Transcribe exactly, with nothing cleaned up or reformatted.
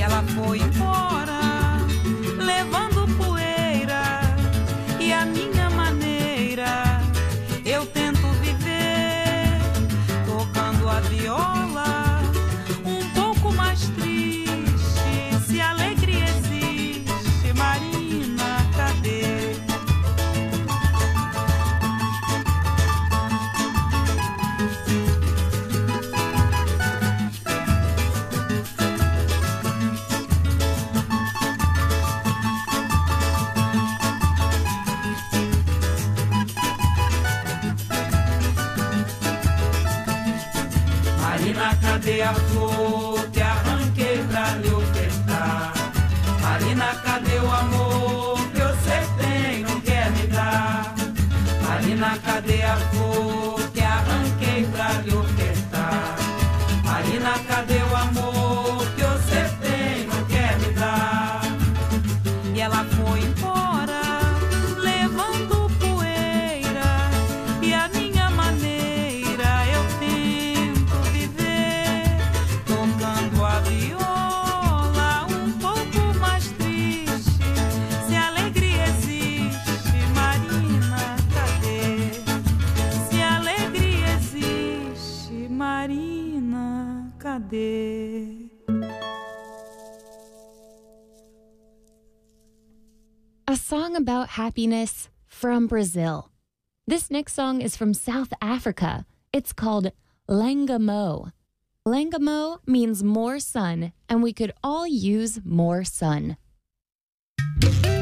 ela foi embora, levando poeira, e a minha maneira eu tento viver, tocando a viola, um pouco mais triste. Se alegria existe, Marina, cadê? Marina, cadê a flor que arranquei pra lhe ofertar? Marina, cadê o amor que você tem, não quer me dar? Marina, cadê a flor que arranquei pra lhe ofertar? Marina, cadê o amor que você tem, não quer me dar? E ela foi embora, levando poeira, e a minha maneira eu tento viver, tocando a viola, um pouco mais triste. Se alegria existe, Marina, cadê? Se alegria existe, Marina, cadê? A song about happiness from Brazil. This next song is from South Africa. It's called Langamo. Langamo means more sun, and we could all use more sun.